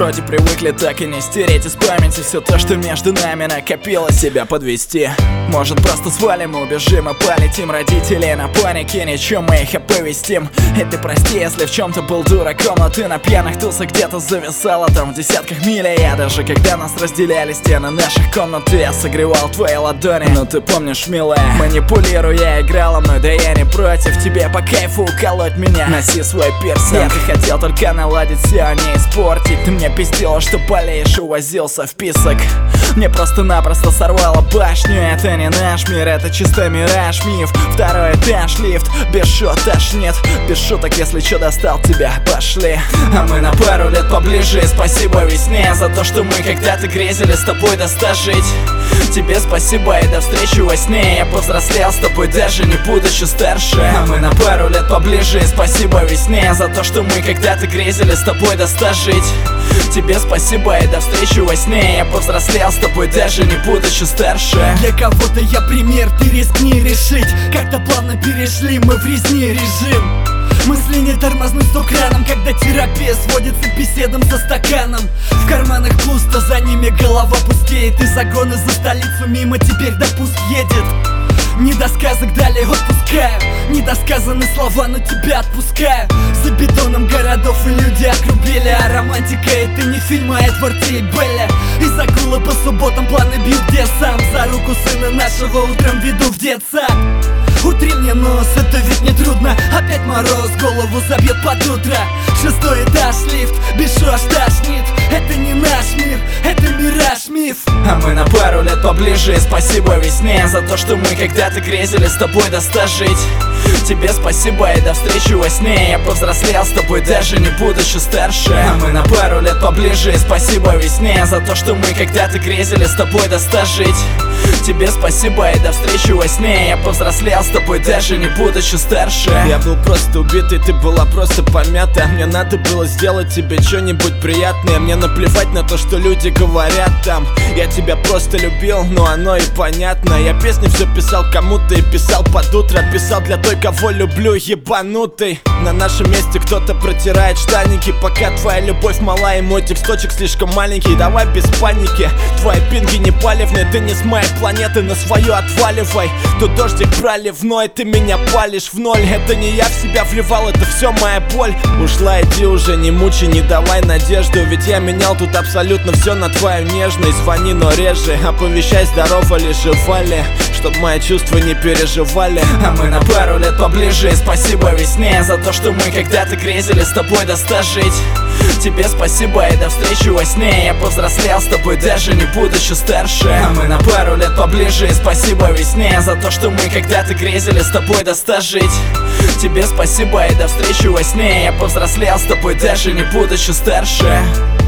вроде привыкли так и не стереть из памяти все то, что между нами накопилось. Себя подвести. Может, просто свалим и убежим и полетим. Родителей на панике, ничем мы их оповестим. И ты прости, если в чем-то был дураком, но ты на пьяных тусах где-то зависала там в десятках миль. Я даже когда нас разделяли стены наших комнат, я согревал твои ладони. Ну ты помнишь, милая, манипулируя играла мной, да я не против. Тебе по кайфу уколоть меня, носи свой пирсинг. Я бы хотел только наладить все, а не испортить. Ты мне пиздила, что болеешь, увозился в писок. Мне просто-напросто сорвало башню. Это не наш мир, это чисто мираж, миф. Второй этаж, лифт, без шут тошнит. Без шуток, если чё, достал тебя, пошли. А мы на пару лет поближе, и спасибо весне за то, что мы когда-то грезили с тобой достажить. Тебе спасибо и до встречи во сне. Я повзрослел с тобой, даже не будучи старше. А мы на пару лет поближе, и спасибо весне за то, что мы когда-то грезили с тобой достажить. Тебе спасибо и до встречи во сне. Я повзрослел с тобой, даже не будучи старше. Для кого-то я пример, ты рискни решить. Как-то плавно перешли мы в резни режим. Мысли не тормознуть стоп-краном, когда терапия сводится к беседам за стаканом. В карманах пусто, за ними голова пустеет. И загоны за столицу мимо, теперь да пусть едет. Не до сказок далее отпускаю, недосказаны слова, но тебя отпускаю. За бетоном городов и люди окрупели. А романтика это не фильм, а Эдвард и Белля. Из-за гула по субботам планы бьют, где сам. За руку сына нашего утром веду в детсад. Утри мне нос, это ведь не трудно. Опять мороз, голову забьет под утро. 6-й этаж, лифт, бешу аж тошнит. Это не наш мир, это мираж, миф. А мы на пару лет поближе, и спасибо весне за то, что мы когда-то грезили с тобой достажить. Тебе спасибо и до встречи во сне. Я повзрослел с тобой, даже не будучи старше. А мы на пару лет поближе, и спасибо весне за то, что мы когда-то грезили с тобой достажить. Тебе спасибо и до встречи во сне. Я повзрослел с тобой, даже не будучи старше. Я был просто убитый, ты была просто помята. Мне надо было сделать тебе что-нибудь приятное. Мне наплевать на то, что люди говорят там. Я тебя просто любил, но оно и понятно. Я песни все писал кому-то и писал под утро. Писал для той, кого люблю, ебанутый. На нашем месте кто-то протирает штаники, пока твоя любовь мала и мой тексточек слишком маленький. Давай без паники, твои пинги не палевные. Ты не с моей планеты, на свою отваливай. Тут дождик проливной, ты меня палишь в ноль. Это не я в себя вливал, это все моя боль. Ушла, иди уже, не мучи, не давай надежду. Ведь я менял тут абсолютно все на твою нежность. Звони, но реже, оповещай, здорово ли, жива ли, чтоб мои чувства не переживали. А мы на пару лет поближе, и спасибо весне за то, что мы когда-то грезили с тобой достажить. Тебе спасибо и до встречи во сне. Я повзрослел с тобой, даже не будучи старше. А мы на пару лет поближе, и спасибо весне за то, что мы когда-то грезили с тобой достажить. Тебе спасибо и до встречи во сне. Я повзрослел с тобой, даже не будучи старше.